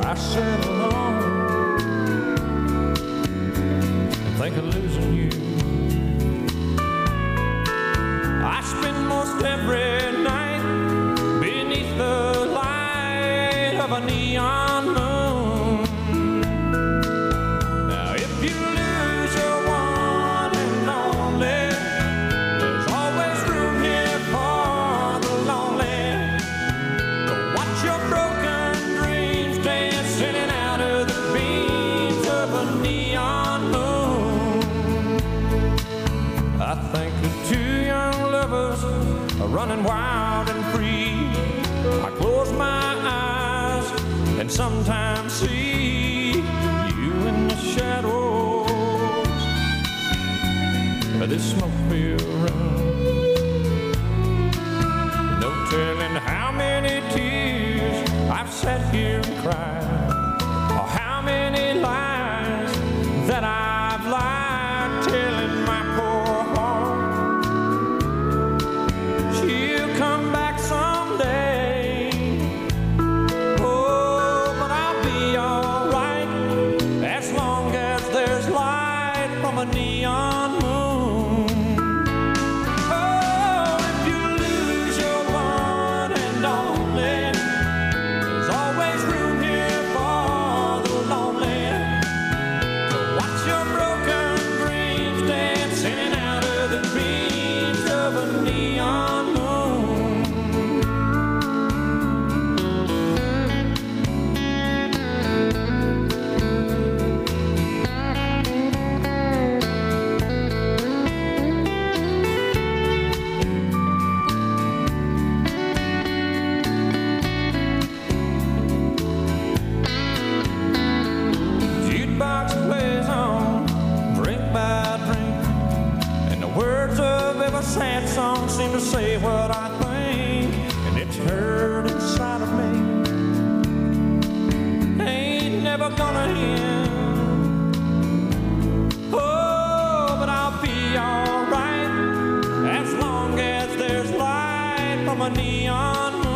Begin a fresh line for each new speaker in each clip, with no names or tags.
I sat alone and think of losing you. I spend most every night beneath the light of a neon moon. Now if you lose your one and only, there's always room here for the lonely. To watch your broken dreams dancing in and out of the beams of a neon moon. I think of two young lovers are running wild and free. I close my eyes and sometimes see you in the shadows of this smoke-filled room. No telling how many tears I've sat here and cried, or how many lies that I've lied, telling my poor heart she'll come back someday. Oh, but I'll be alright as long as there's light from a neon moon. Oh, if you lose your one and only, there's always room here for the lonely. To watch your broken dreams dancing in and out of the beams of a neon moon. Jukebox plays on, drink by drink, and the words of every sad song seem to say what I think, and it's heard inside of me. Ain't never gonna end. Oh, but I'll be alright as long as there's light from a neon moon.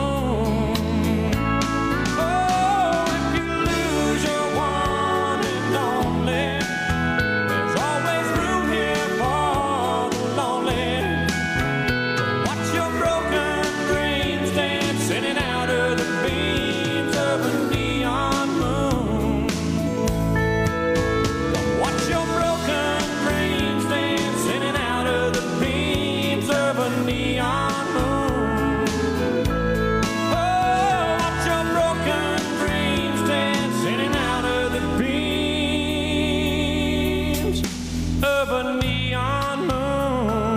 Oh, if you lose your one and only, there's always room here for the lonely. To watch your broken dreams dance in and out of the beams of a neon moon. To watch your broken dreams dance in and out of the beams of a neon moon. Oh, watch your broken dreams dance in and out of the beams of a neon moon.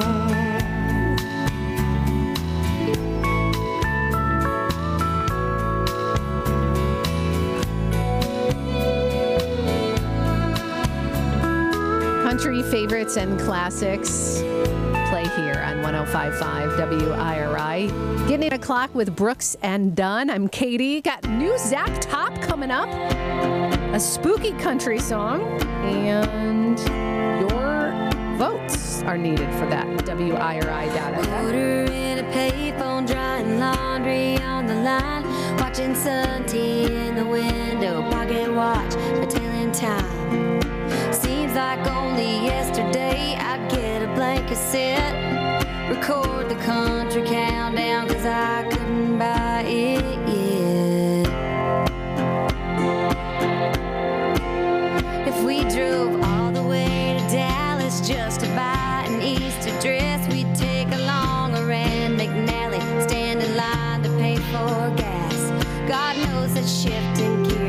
Country favorites and classics play here on 105.5 WIRI. Getting 8 o'clock with Brooks and Dunn. I'm Katie. Got new Zach Top coming up. A spooky country song. And your votes are needed for that. WIRI.FM.
Order in a payphone, drying laundry on the line, watching Sun T in the window, pocket watch, a telling time. Seems like only yesterday I'd get a blank cassette, record the country countdown, 'cause I couldn't buy it yet. If we drove all the way to Dallas just to buy an Easter dress, we'd take a longer and McNally, stand in line to pay for gas. God knows that shifting gears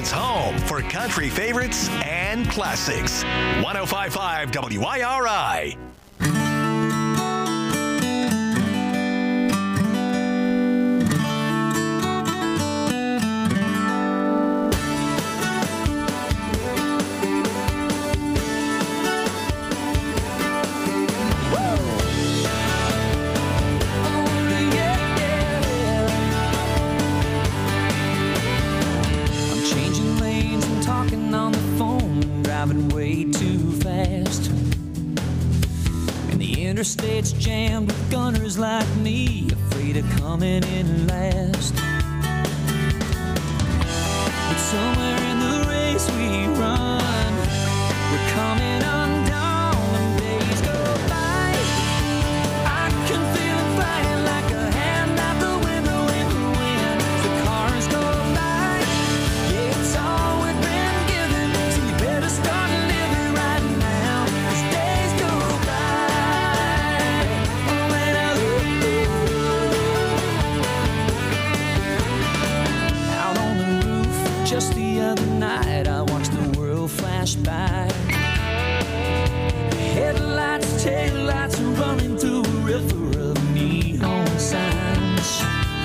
Charlotte's home for country favorites and classics. 105.5 WIRI.
Interstate's jammed with gunners like me, afraid of coming in last. But somewhere in the race we run, we're coming undone and days go by. I can feel it flying like a hand out the window in the wind. The cars go by, yeah, it's all we've been given, so you better start living right now, 'cause days go by. Just the other night, I watched the world flash by. Headlights, taillights, running through a river of neon signs.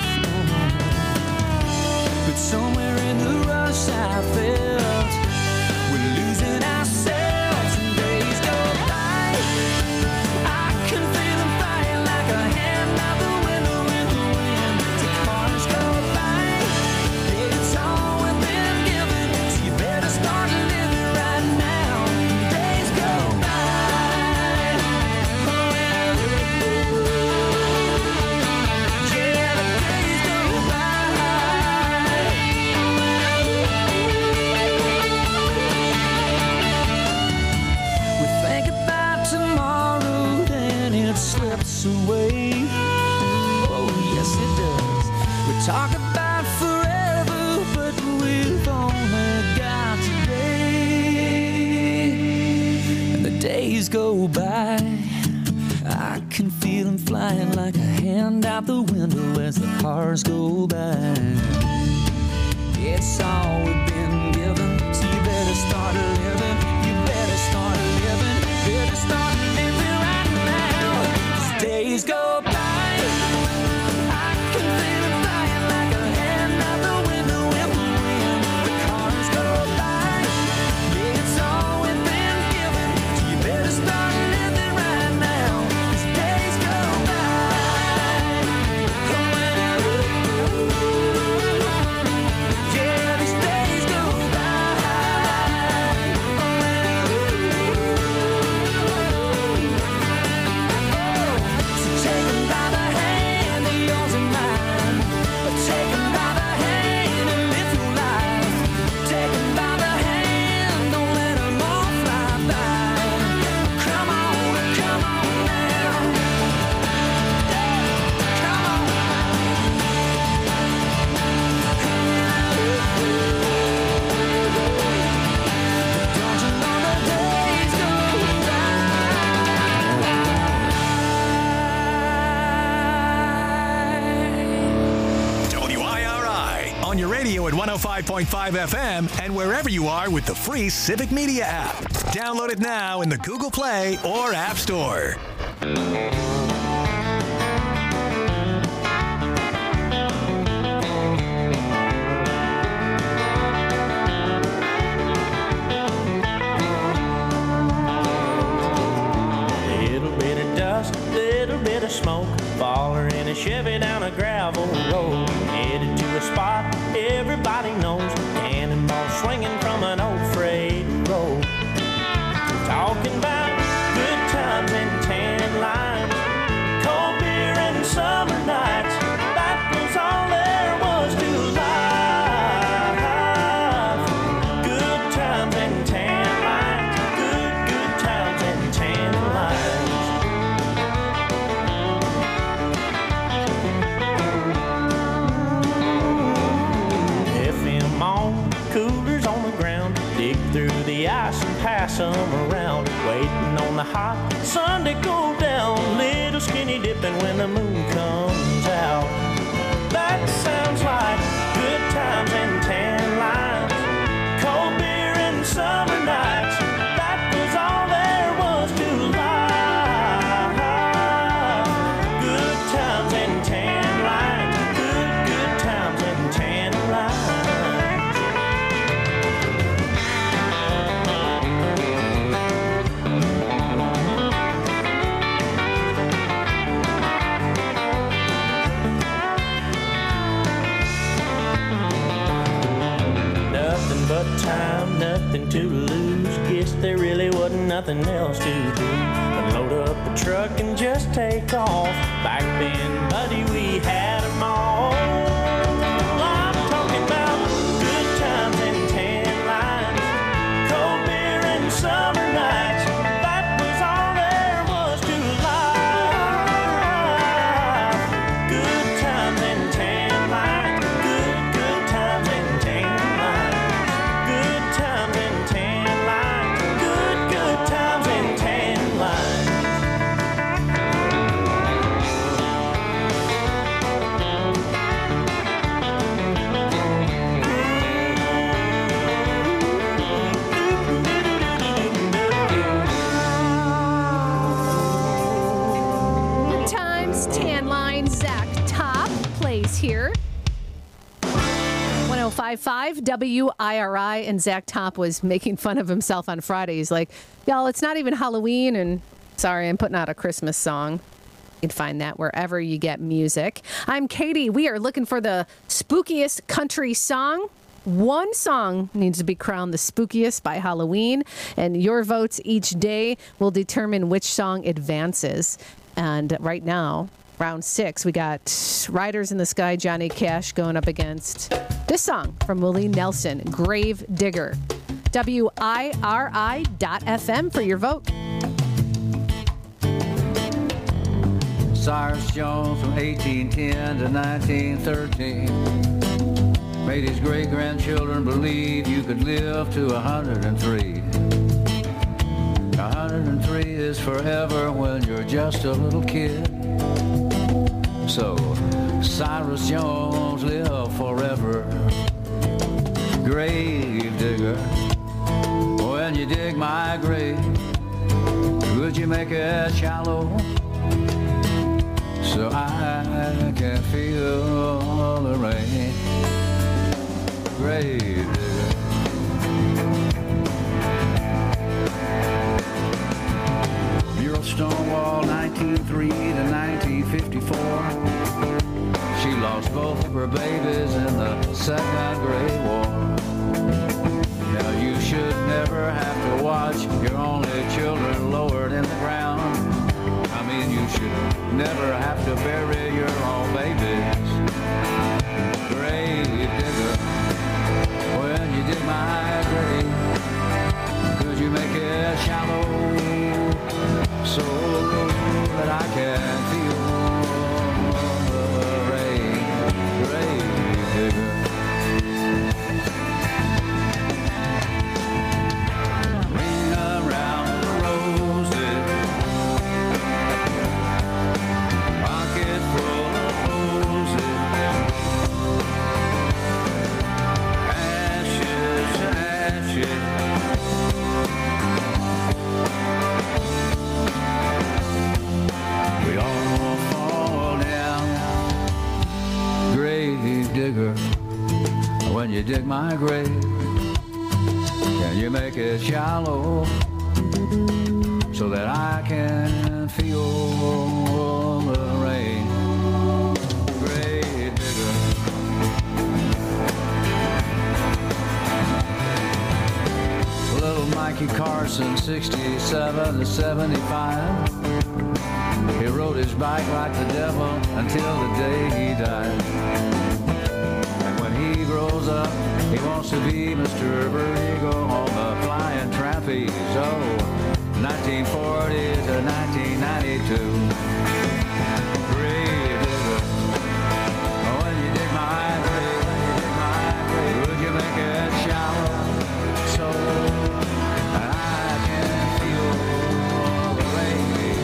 But somewhere in the rush, I felt we're losing ourselves, and days go by. I can feel them flying like a hand out the window in the wind. The cars go by, it's all start living right now. Days go by. Yeah, the days go by. We think about tomorrow and it slips away. Oh, yes, it does. We talk about forever, but we've only got days go by. I can feel them flying like a hand out the window as the cars go by. It's all we've been given, so you better start living. You better start living. Better start living right now, 'cause days go by. I can feel them flying like a hand out the window in the wind. The cars go by. Yeah, it's all we've been given. Better start living right now, 'cause days go by. Yeah, these days go by. So take 'em by the hand, yours and mine. Take 'em by the hand and live your life. Take 'em by the hand, don't let 'em all fly by. Come on now. Come on. Don't you know the days go by?
WIRI on your radio at 105.5 FM and wherever you are with the free Civic Media app. Download it now in the Google Play or App Store.
Little bit of dust, little bit of smoke, baller in a Chevy down a gravel road, headed to a spot everybody knows, cannonball swinging from an old freight road. Talking about good times and tan lines, cold beer and summer nights. That was all there was to life. Good times and tan lines, good times and tan lines. FM on, coolers on the ground, dig through the ice and pass them around, waiting on the hot Sunday go down, little skinny dipping when the moon comes out. That sounds like good times and tan lines. Good time, nothing to lose. Guess there really wasn't nothing else to do but load up the truck and just take off. Back then, buddy, we had 'em all. I'm talking about good times and tan lines, cold beer and summer nights. That was all there was to life. Good times and tan lines, good times and tan lines, good times and tan lines, good times and tan lines.
Good times, tan line, Zach Top plays here. 1055 WIRI, and Zach Top was making fun of himself on Friday. He's like, y'all, it's not even Halloween, and sorry, I'm putting out a Christmas song. You can find that wherever you get music. I'm Katie. We are looking for the spookiest country song. One song needs to be crowned the spookiest by Halloween, and your votes each day will determine which song advances. And right now, round 6, we got Riders in the Sky, Johnny Cash going up against this song from Willie Nelson, Grave Digger. WIRI.FM for your vote.
Cyrus Jones from 1810 to 1913 made his great-grandchildren believe you could live to 103. 103 is forever when you're just a little kid. So Cyrus Jones lived forever. Grave digger, when you dig my grave, would you make it shallow so I can feel the rain? Grave digger. Mural Stonewall, 1903 to 1954. She lost both of her babies in the Second Great War. Now you should never have to watch your only children lowered in the ground. I mean, you should never have to bury your own babies. Grave digger, when you dig my grave, could you make it shallow so that I can feel the rain? Grave digger. Ring around the roses, pocket full of roses, ashes to ashes. We all fall down. Grave digger, when you dig my grave, can you make it shallow so that I can feel the rain? Grave digger. Little Mikey Carson, 67 to 75. He rode his bike like the devil until the day he died. And when he grows up, he wants to be Mr. Bird on the flying trapeze. Oh, 1940 to 1992. Grave digger, when you dig my grave, would you make it shallow so that I can feel the rain?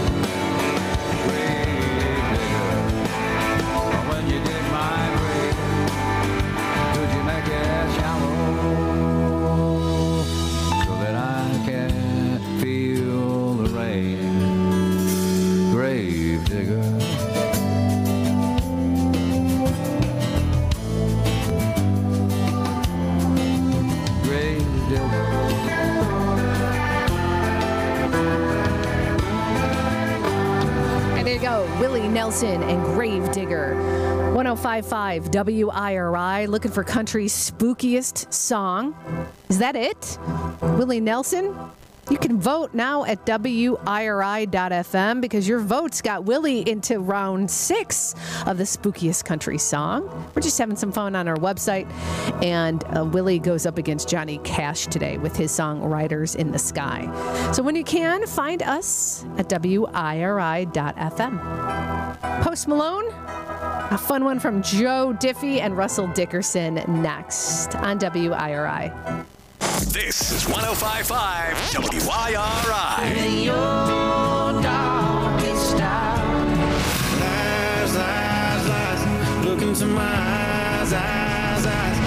Grave digger, when you dig my grave, could you make it shallow so that I can feel the rain? Grave digger. Grave digger.
And there you go, Willie Nelson and Grave Digger. 1055 WIRI, looking for country's spookiest song. Is that it? Willie Nelson? You can vote now at WIRI.FM because your votes got Willie into round 6 of the spookiest country song. We're just having some fun on our website. And Willie goes up against Johnny Cash today with his song Riders in the Sky. So when you can, find us at WIRI.FM. Post Malone, a fun one from Joe Diffie and Russell Dickerson next on WIRI.
This is 105.5 WIRI.
In your darkest hour. Lies, lies, lies. Look into my eyes, eyes, eyes.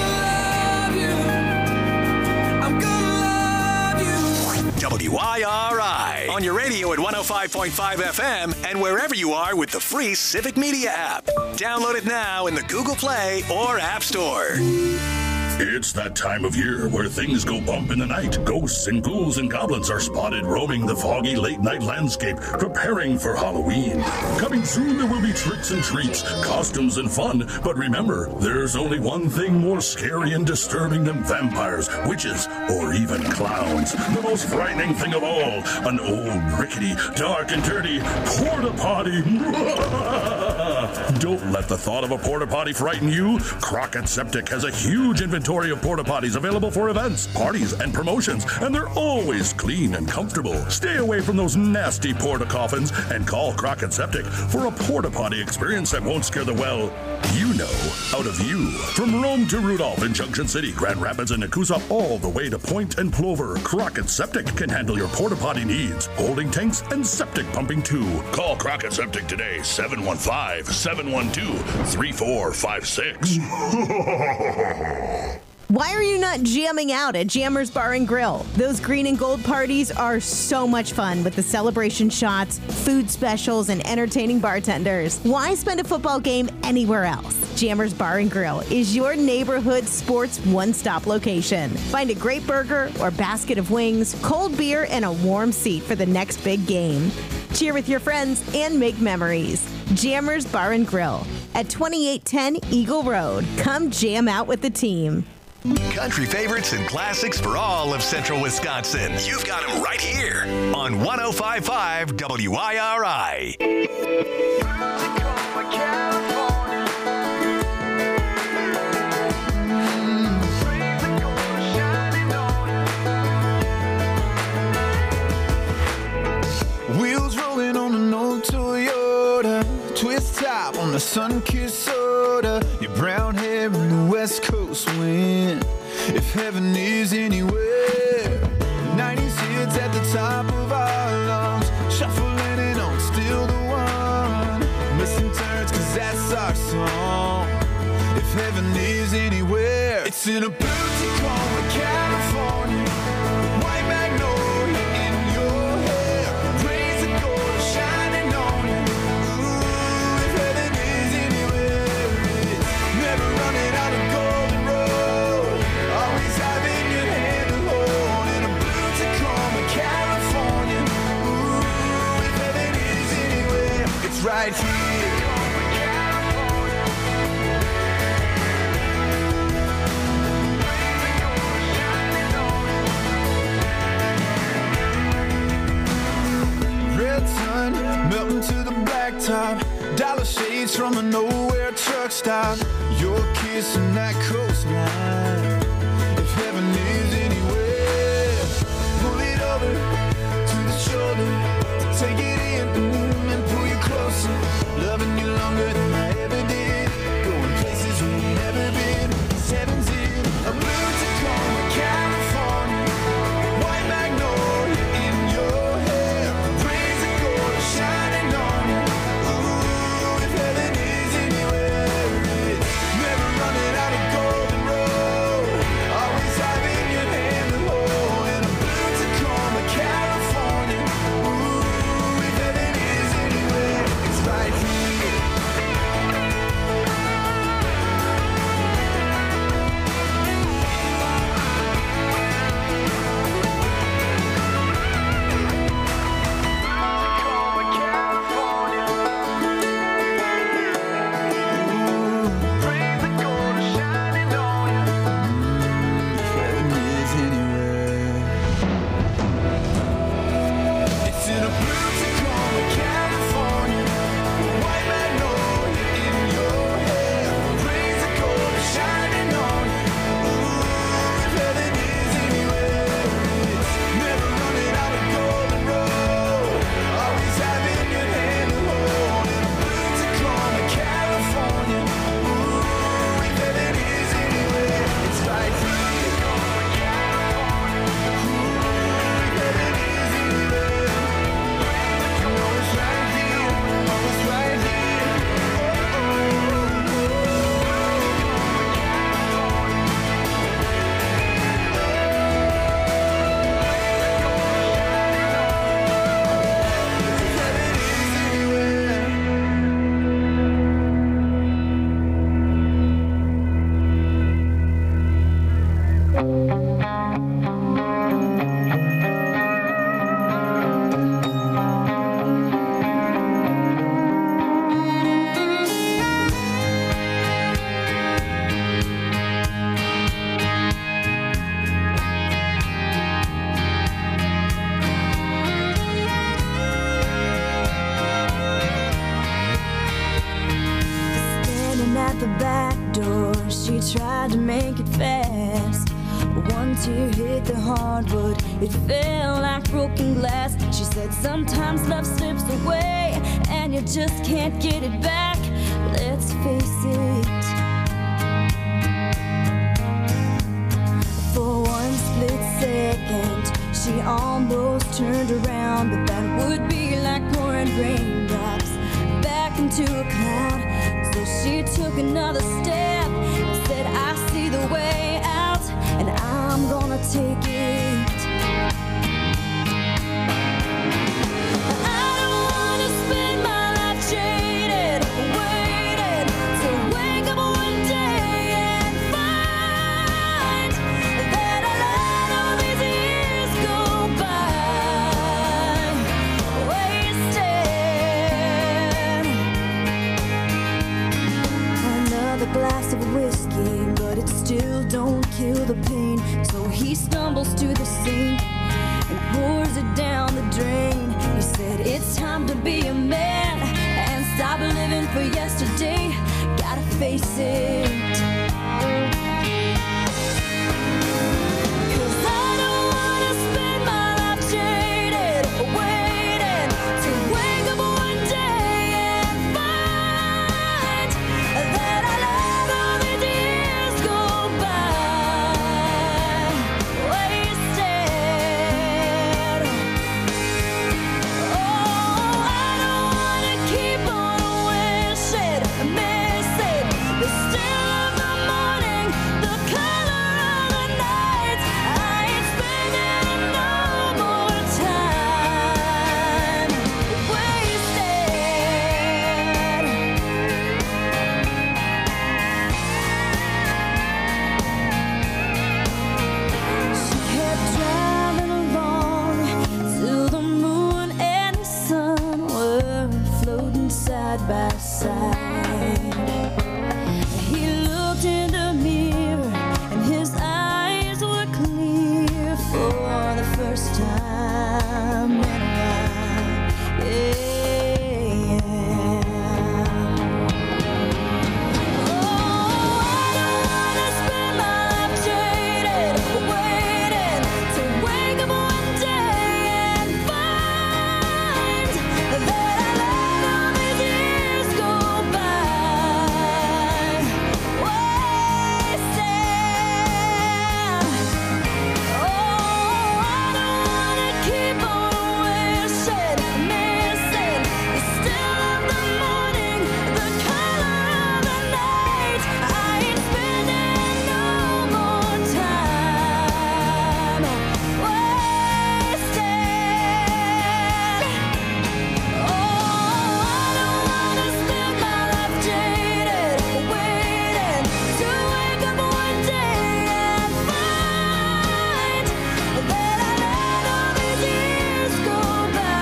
I'm gonna love you.
WIRI. On your radio at 105.5 FM and wherever you are with the free Civic Media app. Download it now in the Google Play or App Store.
It's that time of year where things go bump in the night. Ghosts and ghouls and goblins are spotted roaming the foggy late-night landscape, preparing for Halloween. Coming soon, there will be tricks and treats, costumes and fun. But remember, there's only one thing more scary and disturbing than vampires, witches, or even clowns. The most frightening thing of all, an old, rickety, dark and dirty porta potty. Don't let the thought of a porta potty frighten you. Crockett Septic has a huge inventory of porta potties available for events, parties, and promotions, and they're always clean and comfortable. Stay away from those nasty porta coffins and call Crockett Septic for a porta potty experience that won't scare the out of you. From Rome to Rudolph in Junction City, Grand Rapids, and Nakusa, all the way to Point and Plover, Crockett Septic can handle your porta potty needs, holding tanks and septic pumping too. Call Crockett Septic today, 715-712-3456.
Why are you not jamming out at Jammers Bar and Grill? Those green and gold parties are so much fun with the celebration shots, food specials, and entertaining bartenders. Why spend a football game anywhere else? Jammers Bar and Grill is your neighborhood sports one-stop location. Find a great burger or basket of wings, cold beer, and a warm seat for the next big game. Cheer with your friends and make memories. Jammers Bar and Grill at 2810 Eagle Road. Come jam out with the team.
Country favorites and classics for all of Central Wisconsin. You've got them right here on 105.5 WIRI.
Wheels rolling on an old Toyota, twist top on the sun-kissed soda, your brown hair in the West Coast wind. If heaven is anywhere, 90s hits at the top of our lungs, shuffling and on, still the one. Missing turns, cause that's our song. If heaven is anywhere, it's in a blue Tacoma, California. White magnolia in your hair, rays of gold shining on you. Ooh, if heaven is anywhere, it's never running out of golden road. Always having your hand to hold in a blue Tacoma, California. Ooh, if heaven is anywhere, it's right here. Red sun melting to the blacktop, dollar shades from a nowhere truck stop. Your kiss and that coastline. If heaven is anywhere, pull it over to the shoulder, take it in and pull you closer. Loving you longer than I ever did, going places we've never been. Heaven's in a blue Tacoma, California. White magnolia in your hair, rays of gold shining on you. Ooh, if heaven is anywhere, it's never running out of golden road. Always having your
Standing at the back door, she tried to make it fast. One tear hit the hardwood, it fell like broken glass. She said sometimes love slips away and you just can't get it back. Let's face it. For one split second, she almost turned around, but that would be like pouring raindrops back into a cloud. So she took another step and said, I see the way out, and I'm gonna take it. I don't wanna spend my life jaded, waiting to wake up one day and find that I let all these years go by wasted. Another glass of whiskey, but it still don't kill the pain. So he stumbles to the sink and pours it down the drain. He said, it's time to be a man and stop living for yesterday. Gotta face it. 'Cause I don't wanna spend my life jaded, waiting to wake up one day and find that I let all these years go by wasted. Oh, I don't wanna keep on wishing, missing the still of the morning, the color of the night. I ain't spending no more time wasted. She kept driving along till the moon and the sun were floating side by side. He looked in the mirror and his eyes were clear for the first time in a while. Yeah. Oh, I don't wanna spend my life jaded, waiting to wake up one day and find that I let all these years go by wasted. Oh, I don't wanna keep on wishing, missing the still of the morning, the color of the night. I ain't spending no more time wasted. Oh, I don't wanna spend my life jaded, waiting to wake up one day and find that I let all these years go by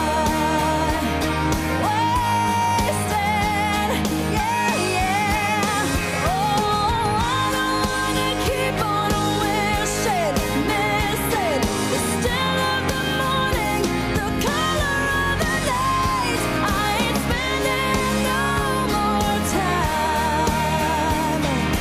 wasted. Yeah, yeah. Oh, I don't wanna keep on wishing, missing the still of the morning, the color of the night. I ain't spending no more time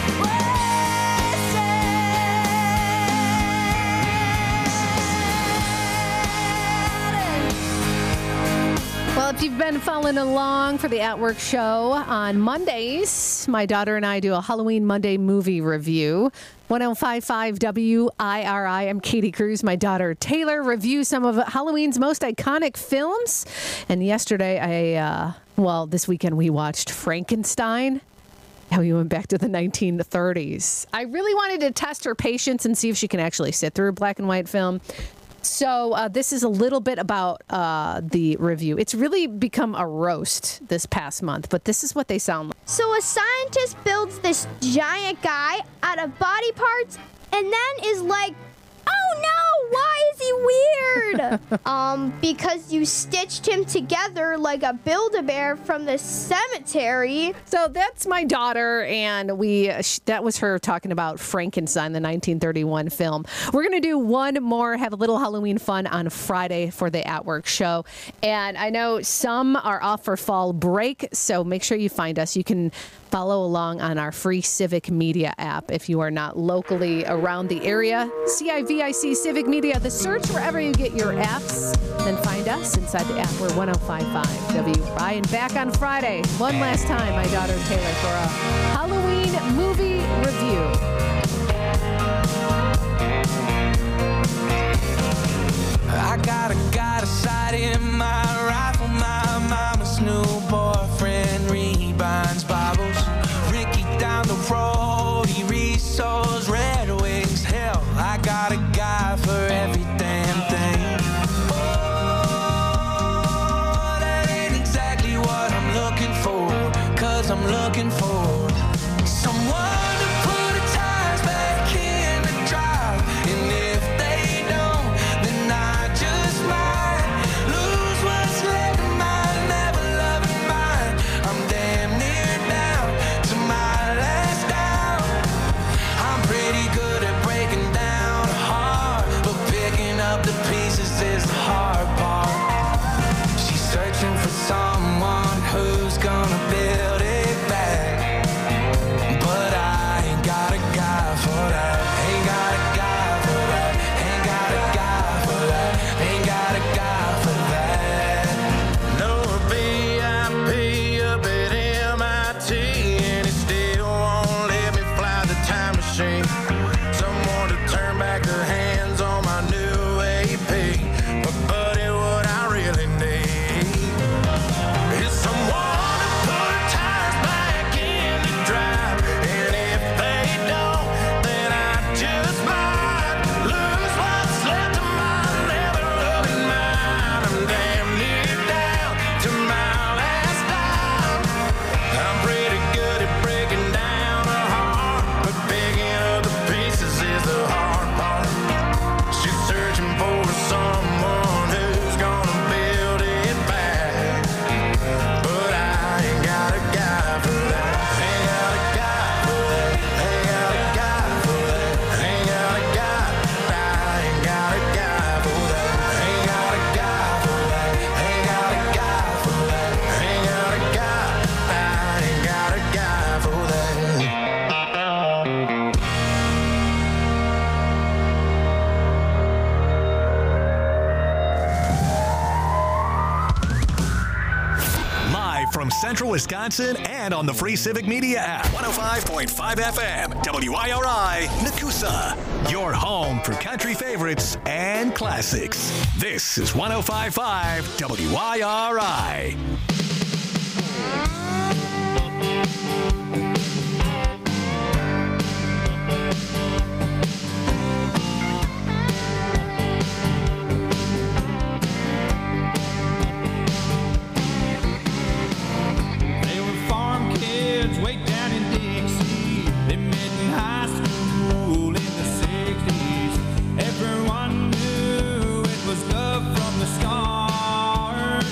wasted.
Well, if you've been following along for the At Work show on Mondays, my daughter and I do a Halloween Monday movie review. 105.5 WIRI. I'm Katie Cruz. My daughter Taylor reviews some of Halloween's most iconic films. And yesterday, this weekend we watched Frankenstein. How we went back to the 1930s. I really wanted to test her patience and see if she can actually sit through a black and white film. So this is a little bit about the review. It's really become a roast this past month, but this is what they sound like.
So a scientist builds this giant guy out of body parts and then is like, oh no, why is he weird? Because you stitched him together like a Build-A-Bear from the cemetery.
So that's my daughter, and that was her talking about Frankenstein, the 1931 film. We're going to do one more, have a little Halloween fun on Friday for the At Work show. And I know some are off for fall break, so make sure you find us. You can follow along on our free Civic Media app if you are not locally around the area. CIVIC Civic Media, the search wherever you get your apps. Then find us inside the app. We're 105.5 WRI. And back on Friday, one last time, my daughter Taylor for a Halloween movie review.
I got a sight in my rifle. My mama's new boyfriend rebinds Bibles. Ricky down the road, he resows Red Wings. Hell, I got a guy for every damn thing. Oh, that ain't exactly what I'm looking for. 'Cause I'm looking for someone to put the tires back in the drive. And if they don't, then I just might lose what's left of my never loving mind. I'm damn near down to my last down. I'm pretty good at breaking down a heart, but picking up the pieces is the hard part. She's searching for someone who's gonna build it back, but I ain't got a guy for that. Ain't got a guy for that. Ain't got a guy for that. Ain't got a guy for that. No VIP up at MIT, and it still won't let me fly the time machine. Someone to turn back the hands on my new AP. But buddy, what I really need is someone to put tires back in the drive. And if they don't, then I just might lose what's left of my never loving mind. I'm damn near down to my last dime. I'm pretty good at breaking down a heart, but picking up the pieces is the hard part. She's searching for someone who's gonna build it back, but I ain't got a guy for that. Ain't got a guy for that. Ain't got a guy for that. Ain't got a guy. I ain't got a guy for that. Ain't got a guy for that. Ain't got a guy for that. Ain't got a guy. I ain't got a guy for that.
Live from Central Wisconsin and on the free Civic Media app. 105.5 FM, WIRI, Nakusa. Your home for country favorites and classics. This is 105.5 WIRI.
They were farm kids way down in Dixie. They met in high school in the 60s. Everyone knew it was love from the start.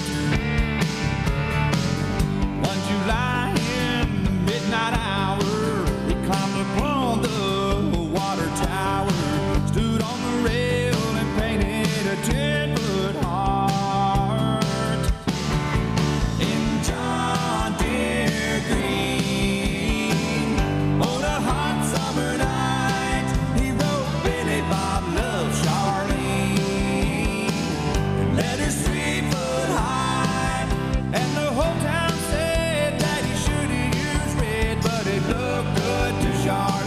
One July in the midnight hour, he climbed upon the water tower, stood on the rail and painted a 10-foot heart. In John Deere green, on a hot summer night, he wrote Billy Bob loves Charlene, and letters 3 foot high, and the whole town said that he should have used red, but it looked good to Charlene.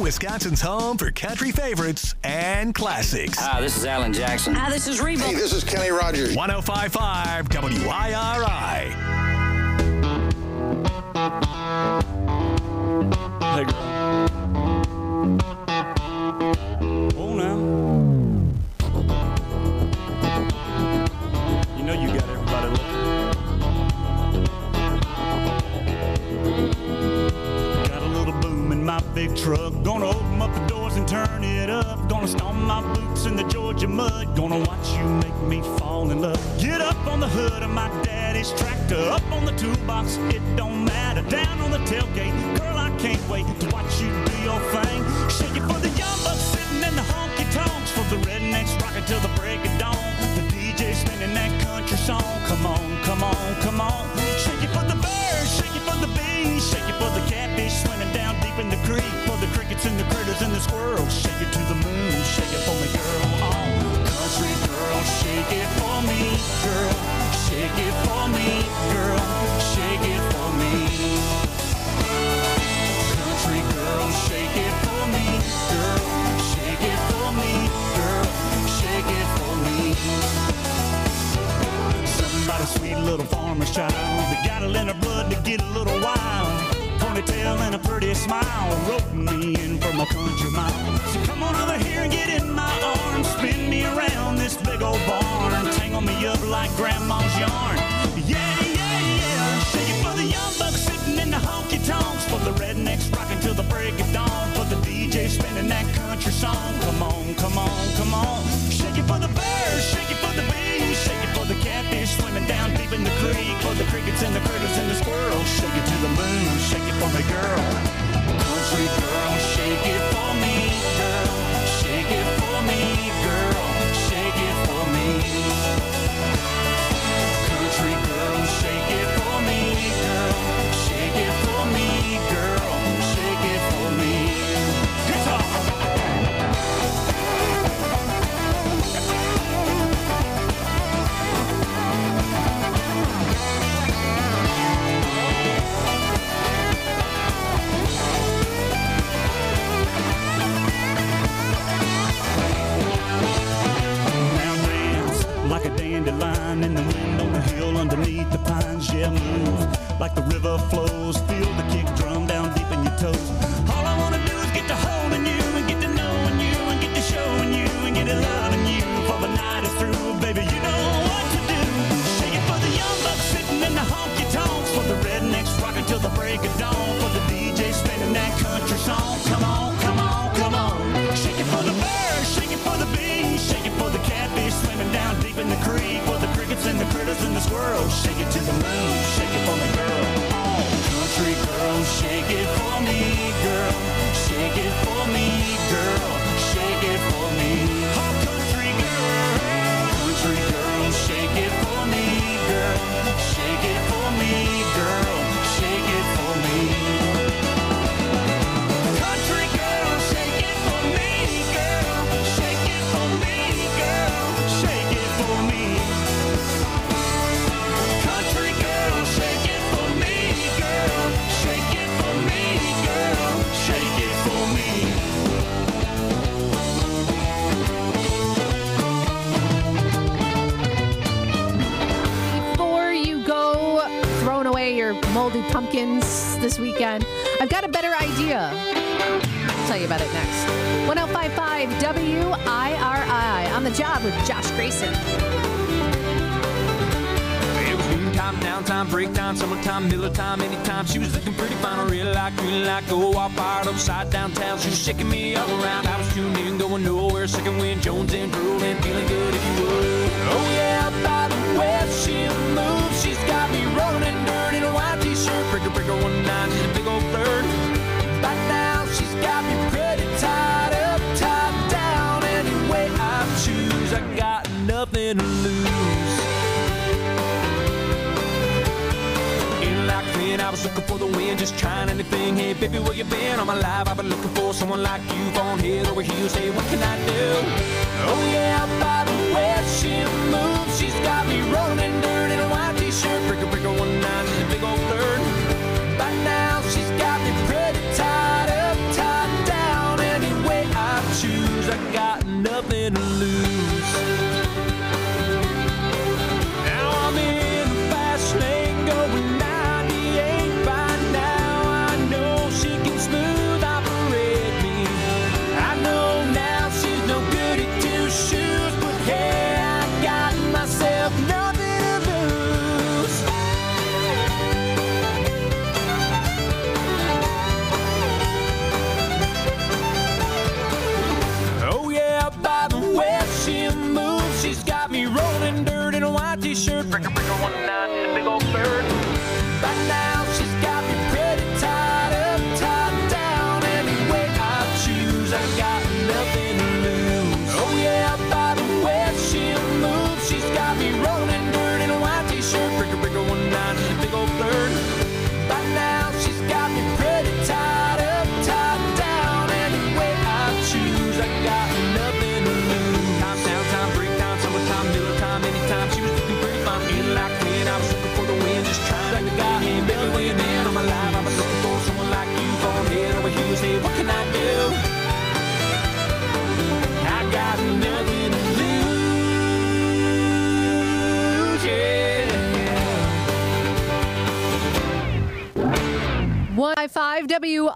Wisconsin's home for country favorites and classics.
Hi, this is Alan Jackson.
Hi, this is Reba.
Hey, this is Kenny Rogers.
105.5 WIRI.
Hey, girl. Oh, now. You know you got everybody looking. Got a little boom in my big truck. Gonna open up the doors and turn it up. Gonna stomp my boots in the Georgia mud. Gonna watch you make me fall in love. Get up on the hood of my daddy's tractor. Up on the toolbox, it don't matter. Down on the tailgate, girl, I can't wait to watch you do your thing. Shake it for the young bucks sitting in the honky tonks. For the rednecks rocking till the break of dawn. The DJ spinning that country song. Come on, come on, come on. Shake it for the birds, shake it for the bees. Shake it for the catfish swimming down deep in the creek. For the crickets and the critters and the squirrels. Shake it to the moon, shake it for me, girl. Oh, country girl, shake it for me, girl. Shake it for me, girl. Shake it for me. Country girl, shake it for me, girl. Shake it for me, girl. Shake it for me. Somebody sweet little farmer's child. They got it in her blood to get a little wild. Ponytail and a pretty smile. Wrote me in from a country mile. So come on over here and get in my arms. Spin me around this big old barn. Tangle me up like grandma's yarn. Yeah, yeah, yeah. Shake it for the young bucks sitting in the honky tonks. For the rednecks rocking till the break of dawn. For the DJ spinning that country song. Come on, come on, come on. Shake it for the birds, shake it for the bees. Shake it for the catfish swimming down deep in the creek. For the crickets and the critters and the squirrels. Shake it to the moon, shake it for me, girl. Country girl, shake it for me, girl. Shake it for me, girl. Shake it for me. Country girl, shake it for me, girl. Shake it for me, girl. Shake it for me. Guitar. Like a dandelion in the wind on the hill underneath the pines. Yeah, move like the river flows. Feel the kick drum down deep in your toes. All I wanna do is get to holding you and get to knowing you and get to showing you and get to loving you. For the night is through, baby, you know what to do. Shake it for the young bucks sitting in the honky tonks. For the rednecks rocking till the break of dawn. For the DJ spinning that country song. Come on, come on, come on. Shake it for the birds, shake it for the bees. Shake it for the catfish swimming down deep in the creek. For the crickets and the critters and the squirrels. Shake it to the moon, shake it for me, girl. Oh, country girl, shake it for me, girl. Shake it for me, girl. Shake it for me. Oh, country girl, shake it for me, girl. Shake it for me, girl. Shake it for me. Country girl, shake it for me, girl. Shake it for me, girl. Shake it for me. Country girl, shake it for me, girl. Shake it for me, girl. Shake it for me.
Before you go throwing away your moldy pumpkins this weekend, I've got a better idea. I'll tell you about it next. 105.5 WIRI on the job with Josh Grayson.
It was noontime, downtime, breakdown, summertime, Miller time, anytime. She was looking pretty fine, I real like, green like, go all fired upside downtown. She was shaking me all around. I was tuned in, going nowhere. Second wind, Jones and drooling, feeling good if you would. Oh yeah, by the way she moves, she's got me rolling in dirt in a white t-shirt. Breaker, breaker, 1-9, she's a big old flirt. Right now, she's got me pretty tied up, tied down. Any way I choose, I got nothing to lose. I was looking for the wind, just trying anything. Hey, baby, where you been? All my life I've been looking for someone like you. On head over heels, hey, what can I do? Oh yeah, by the way she moves, she's got me rolling in dirt in a white t-shirt. Breaker, breaker, 1-9, she's a big old flirt. Right now, she's got me pretty tied up, tied down. shoes. I got nothing to lose. Now I'm in the fast lane going 98 by now. I know she can smooth operate me. I know now she's no good at two shoes, but hey, I got myself nothing to lose. Oh yeah, by the way she moves, she's got me rolling dirt in a white t-shirt. Breaker, breaker, 19 and a big old bird. By now she's got me pretty tied up, tied down. Any way I choose, I got nothing to lose. Oh yeah, by the way she moves, she's got me rolling dirt in a white t-shirt. Breaker, breaker, 19 and a big old bird. By now she's got me pretty tied up, tied down. Any way I choose, I got nothing to lose. Time, downtime, break time, summertime, Miller time, anytime. She was looking pretty fine, feeling like when I was looking for the wind, just trying like the guy ain't been weighing in on my life. I was looking for someone like you, going head over heels. Hey, what can I do? I got nothing to lose, yeah.
105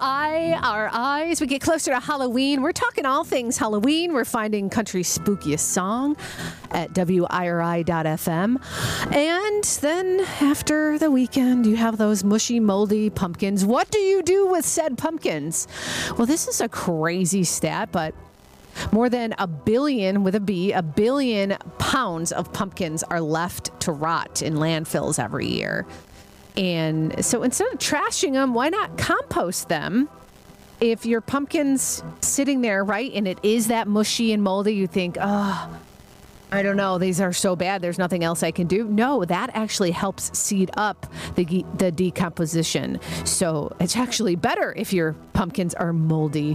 WIRI. As we get closer to Halloween, we're talking all things Halloween. We're finding country's spookiest song at WIRI.FM. And then after the weekend, you have those mushy, moldy pumpkins. What do you do with said pumpkins? Well, this is a crazy stat, but more than 1 billion, with a B, 1 billion pounds of pumpkins are left to rot in landfills every year. And so instead of trashing them, why not compost them? If your pumpkin's sitting there, right, and it is that mushy and moldy, you think, oh, I don't know, these are so bad, there's nothing else I can do. No, that actually helps seed up the decomposition. So it's actually better if your pumpkins are moldy.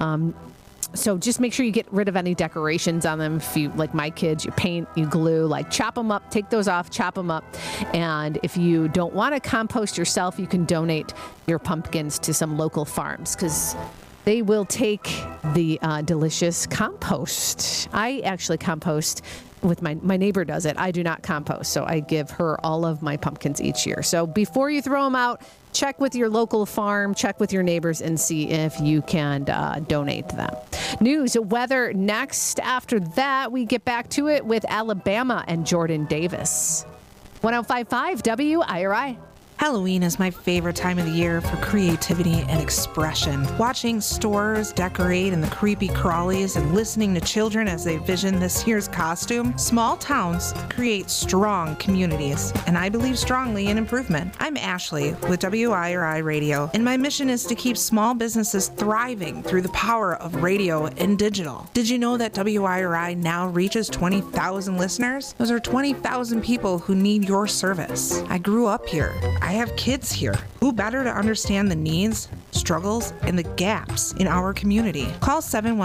So just make sure you get rid of any decorations on them. If you, like my kids, you paint, you glue, like chop them up, take those off, chop them up. And if you don't want to compost yourself, you can donate your pumpkins to some local farms because they will take the delicious compost. I actually compost with my neighbor does it. I do not compost, so I give her all of my pumpkins each year. So before you throw them out, check with your local farm, check with your neighbors, and see if you can donate them. News, weather next. After that, we get back to it with Alabama and Jordan Davis. 105.5 WIRI.
Halloween is my favorite time of the year for creativity and expression. Watching stores decorate in the creepy crawlies and listening to children as they vision this year's costume. Small towns create strong communities, and I believe strongly in improvement. I'm Ashley with WIRI Radio, and my mission is to keep small businesses thriving through the power of radio and digital. Did you know that WIRI now reaches 20,000 listeners? Those are 20,000 people who need your service. I grew up here. I have kids here. Who better to understand the needs, struggles, and the gaps in our community? Call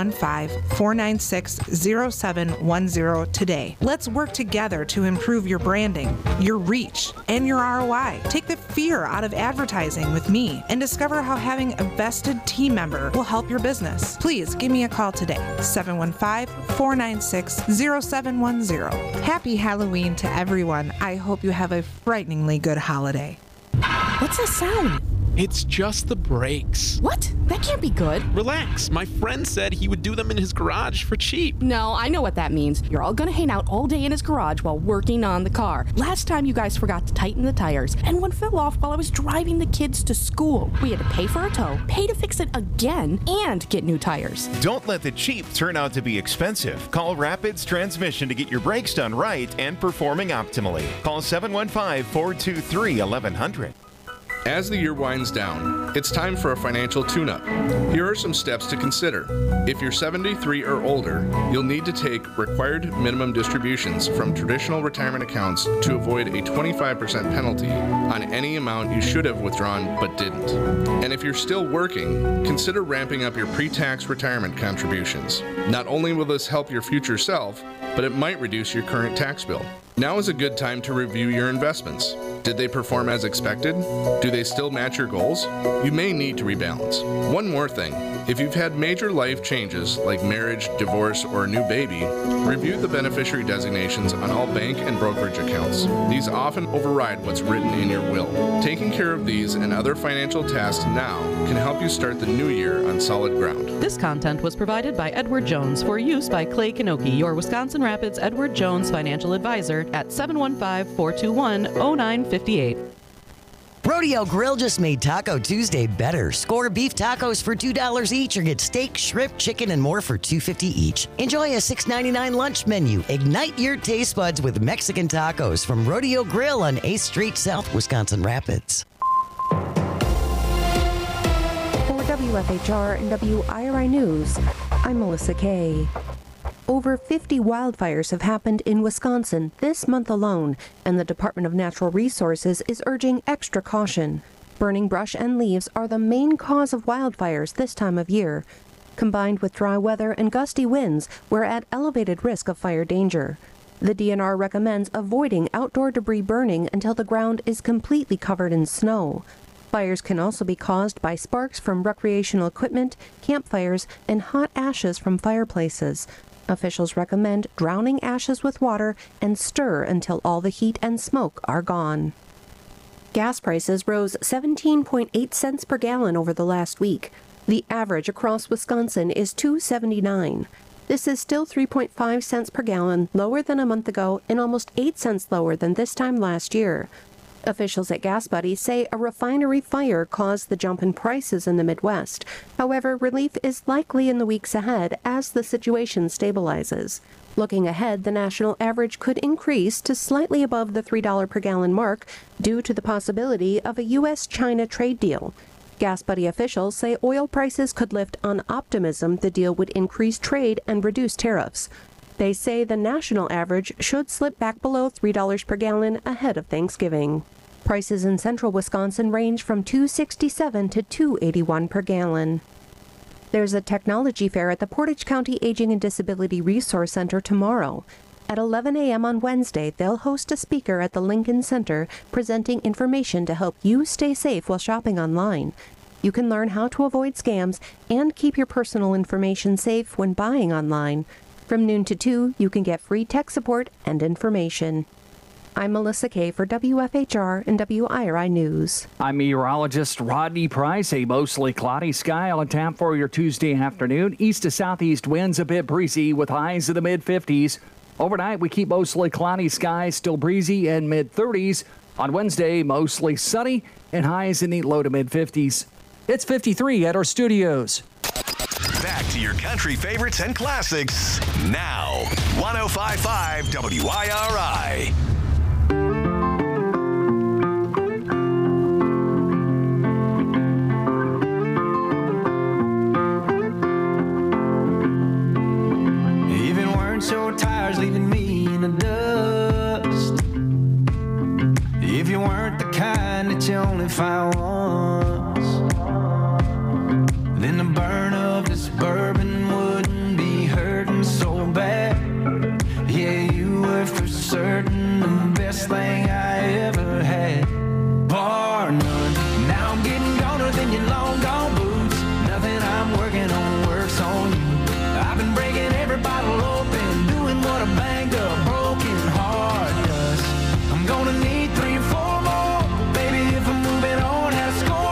715-496-0710 today. Let's work together to improve your branding, your reach, and your ROI. Take the fear out of advertising with me and discover how having a vested team member will help your business. Please give me a call today, 715-496-0710. Happy Halloween to everyone. I hope you have a frighteningly good holiday.
What's that sound? It's just the brakes.
What? That can't be good.
Relax. My friend said he would do them in his garage for cheap.
No, I know what that means. You're all gonna hang out all day in his garage while working on the car. Last time you guys forgot to tighten the tires, and one fell off while I was driving the kids to school. We had to pay for a tow, pay to fix it again, and get new tires.
Don't let the cheap turn out to be expensive. Call Rapids Transmission to get your brakes done right and performing optimally. Call 715-423-1100.
As the year winds down, it's time for a financial tune-up. Here are some steps to consider. If you're 73 or older, you'll need to take required minimum distributions from traditional retirement accounts to avoid a 25% penalty on any amount you should have withdrawn but didn't. And if you're still working, consider ramping up your pre-tax retirement contributions. Not only will this help your future self, but it might reduce your current tax bill. Now is a good time to review your investments. Did they perform as expected? Do they still match your goals? You may need to rebalance. One more thing. If you've had major life changes like marriage, divorce, or a new baby, review the beneficiary designations on all bank and brokerage accounts. These often override what's written in your will. Taking care of these and other financial tasks now can help you start the new year on solid ground.
This content was provided by Edward Jones for use by Clay Kanoki, your Wisconsin Rapids Edward Jones financial advisor at 715-421-0958.
Rodeo Grill just made Taco Tuesday better. Score beef tacos for $2 each or get steak, shrimp, chicken, and more for $2.50 each. Enjoy a $6.99 lunch menu. Ignite your taste buds with Mexican tacos from Rodeo Grill on 8th Street South, Wisconsin Rapids.
For WFHR and WIRI News, I'm Melissa Kay. Over 50 wildfires have happened in Wisconsin this month alone, and the Department of Natural Resources is urging extra caution. Burning brush and leaves are the main cause of wildfires this time of year. Combined with dry weather and gusty winds, we're at elevated risk of fire danger. The DNR recommends avoiding outdoor debris burning until the ground is completely covered in snow. Fires can also be caused by sparks from recreational equipment, campfires, and hot ashes from fireplaces. Officials recommend drowning ashes with water and stir until all the heat and smoke are gone. Gas prices rose 17.8 cents per gallon over the last week. The average across Wisconsin is $2.79. This is still 3.5 cents per gallon, lower than a month ago and almost 8 cents lower than this time last year. Officials at Gas Buddy say a refinery fire caused the jump in prices in the Midwest. However, relief is likely in the weeks ahead as the situation stabilizes. Looking ahead, the national average could increase to slightly above the $3 per gallon mark due to the possibility of a U.S.-China trade deal. Gas Buddy officials say oil prices could lift on optimism the deal would increase trade and reduce tariffs. They say the national average should slip back below $3 per gallon ahead of Thanksgiving. Prices in central Wisconsin range from $2.67 to $2.81 per gallon. There's a technology fair at the Portage County Aging and Disability Resource Center tomorrow. At 11 a.m. on Wednesday, they'll host a speaker at the Lincoln Center presenting information to help you stay safe while shopping online. You can learn how to avoid scams and keep your personal information safe when buying online. From noon to 2, you can get free tech support and information. I'm Melissa Kay for WFHR and WIRI News.
I'm meteorologist Rodney Price. A mostly cloudy sky on tap for your Tuesday afternoon. East to southeast winds a bit breezy with highs in the mid-50s. Overnight, we keep mostly cloudy skies, still breezy and mid-30s. On Wednesday, mostly sunny and highs in the low to mid-50s. It's 53 at our studios.
Back to your country favorites and classics now. 105.5 WIRI.
Even wearing short tires leaving me in the dust. If you weren't the kind that you only find once, then the burn of this bourbon wouldn't be hurting so bad. Yeah, you were for certain the best thing I ever had, bar none. Now I'm getting goner than your long gone boots. Nothing I'm working on works on you. I've been breaking every bottle open, doing what a banged up broken heart does. I'm gonna need 3 or 4 more, baby, if I'm moving on. Had a score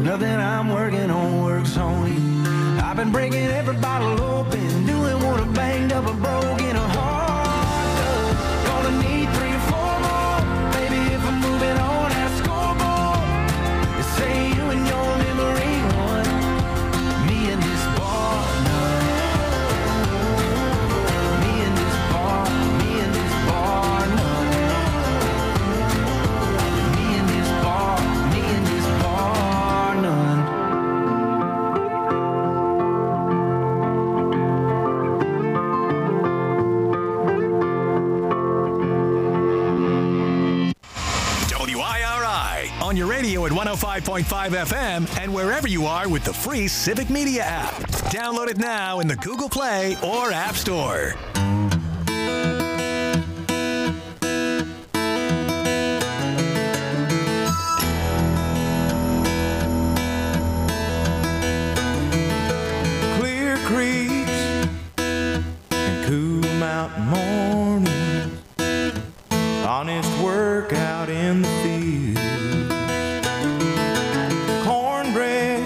Nothing I'm working on works on you. I've been breaking every bottle open, doing what I banged up and broke in a heart does. Gonna need 3 or 4 more, baby, if I'm moving on that scoreboard. They say you and your memory won, me and this bar none. Me and this bar none. Me and this bar, none.
WIRI on your radio at 105.5 FM and wherever you are with the free Civic Media app. Download it now in the Google Play or App Store.
Clear creeks and cool mountain mornings, honest work out in the field, cornbread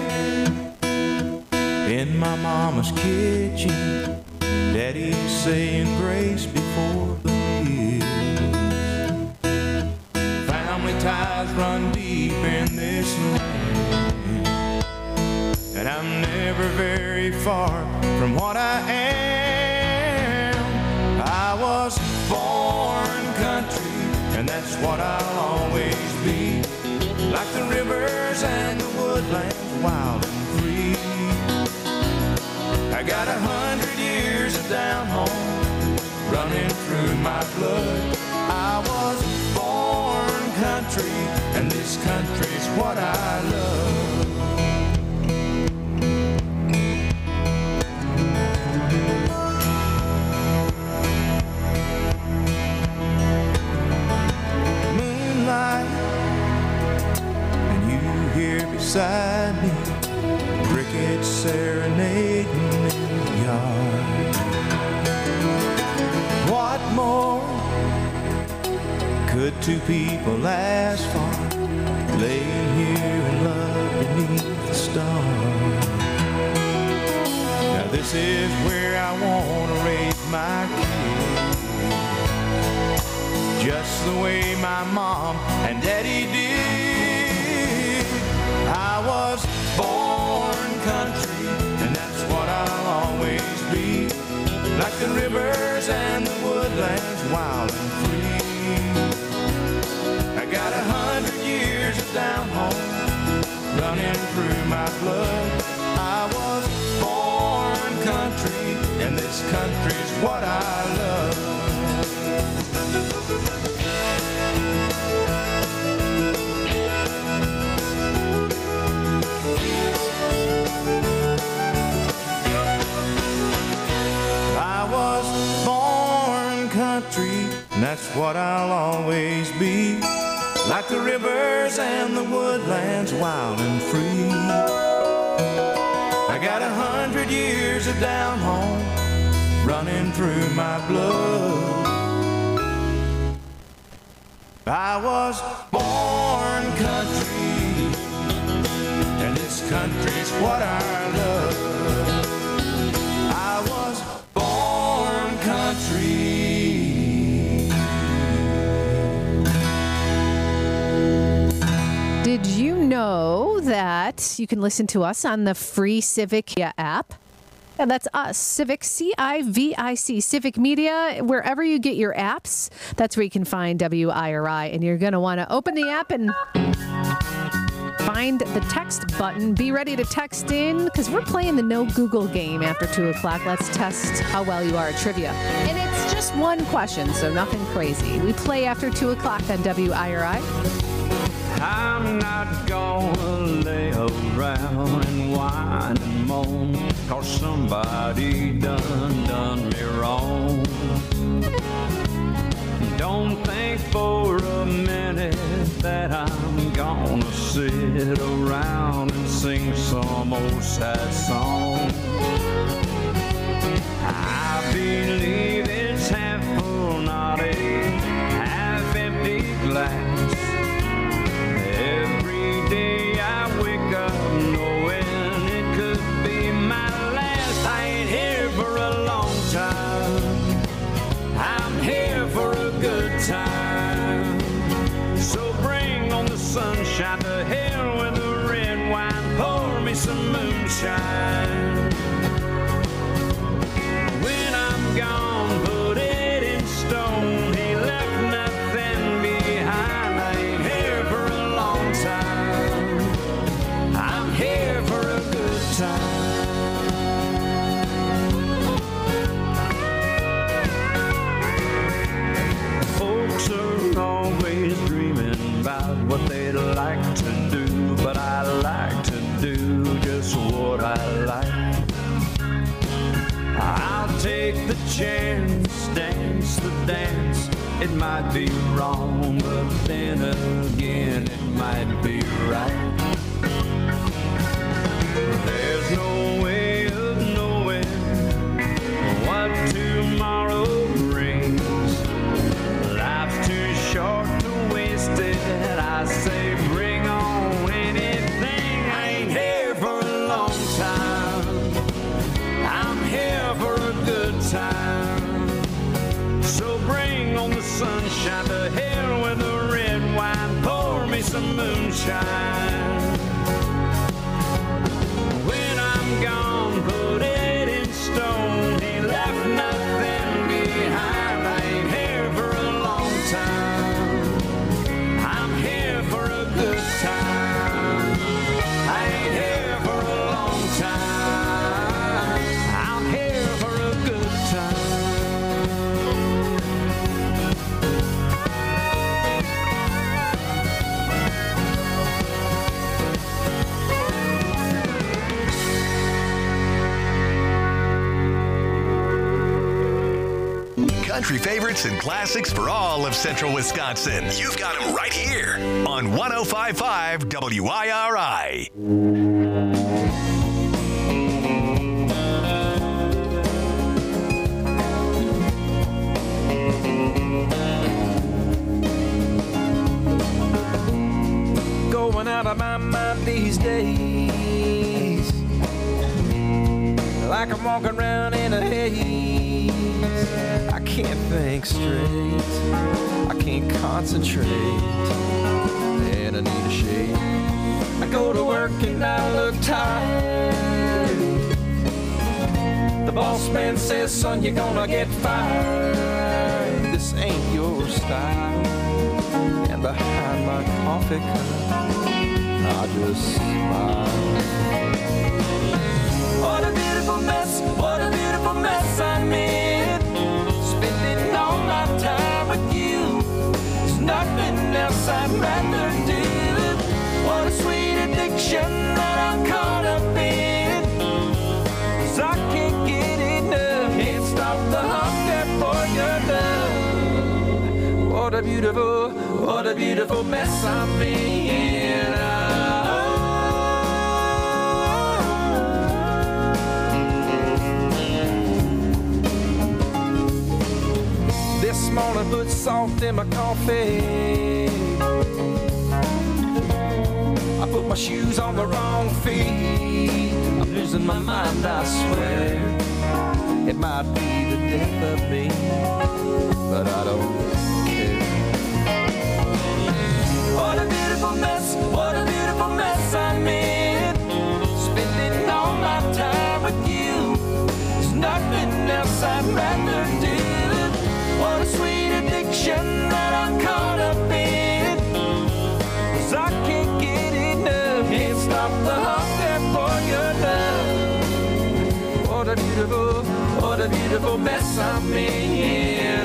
in my mama's kitchen, daddy saying grace before the meal. Family ties run deep in this land, and I'm never very far from what I am. I was born country, and that's what I'll always be. Like the rivers and the woodlands, wild and free. I got 100 years of down home running through my blood. I was born country, and this country's what I love. And you here beside me, crickets serenading in the yard. What more could 2 people ask for, laying here in love beneath the stars? Now this is where I want to raise my kids, just the way my mom and daddy did. I was born country, and that's what I'll always be. Like the rivers and the woodlands, wild and free. I got 100 years of down home running through my blood. I was born country, and this country's what I love. I was born country, and that's what I'll always be. Like the rivers and the woodlands, wild and free. I got 100 years of down home running through my blood. I was born country, and this country's what I love. I was born country.
Did you know that you can listen to us on the free Civic app? Yeah, that's us, Civic, C-I-V-I-C, Civic Media. Wherever you get your apps, that's where you can find WIRI. And you're going to want to open the app and find the text button. Be ready to text in, because we're playing the No Google game after 2 o'clock. Let's test how well you are at trivia. And it's just one question, so nothing crazy. We play after 2 o'clock on WIRI.
I'm not gonna lay around and whine and moan, 'cause somebody done me wrong. Don't think for a minute that I'm gonna sit around and sing some old sad song. I believe it's half full, not a half empty glass. Every day I wake up
moonshine. When I'm gone, put it in stone. He left nothing behind. I ain't here for a long time. I'm here for a good time. Folks are always dreaming about what they'd like to do, but I like to do just what I like. I'll take the chance, dance the dance. It might be wrong, but then again it might be right. There's no way of knowing what tomorrow brings. Life's too short to waste it. I say bring on anything. I ain't here for a long time. I'm here for a good time. So bring on the sunshine. To hell with the red wine. Pour me some moonshine. When I'm gone, put it in stone. He left nothing behind. I ain't here for a long time. I'm here for a good time. I ain't here for a long time. I'm here for a good time.
Country favorites and classics for all of central Wisconsin. You've got them right here on 105.5 WIRI.
Going out of my mind these days, like I'm walking around in a haze. I can't think straight, I can't concentrate, and I need a shade. I go to work and I look tired. The boss man says, son, you're gonna get fired. This ain't your style. And behind my coffee cup, I just smile. What a beautiful mess, what a beautiful mess I'm in. Spending all my time with you. There's nothing else I'd rather do. What a sweet addiction that I'm caught up in. 'Cause I can't get enough, can't stop the hunger for your love. What a beautiful mess I'm in. This morning put salt in my coffee. I put my shoes on the wrong feet. I'm losing my mind, I swear. It might be the death of me, but I don't care. What a beautiful mess, what a beautiful mess I'm in. Spending all my time with you. There's nothing else I'd rather do. What a sweet addiction that I'm caught up in. 'Cause I can't get enough, can't stop the hunger for your love. What a beautiful mess I'm in.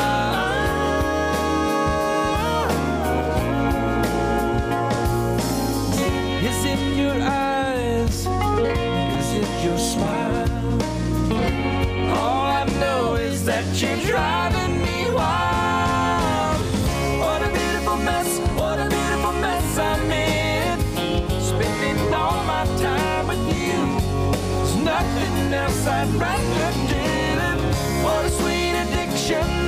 Is it your eyes? Is it your smile? All I know is that you're driving me wild. What a beautiful mess, what a beautiful mess I'm in. Spending all my time with you. There's nothing else I'd rather do. What a sweet addiction